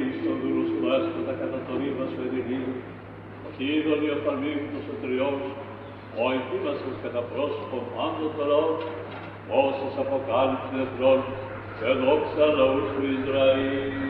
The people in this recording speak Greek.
Χριστό δούλος του έσποτα κατά τον ύβα σου ενηλίου, κι είδον η οφθαλμίκτος ο τριός, ο ετοίμασες κατά πρόσωπον πάντων των λαών, όσες αποκάλυψη νεκρών, και δόξα λαού του Ισραήλ.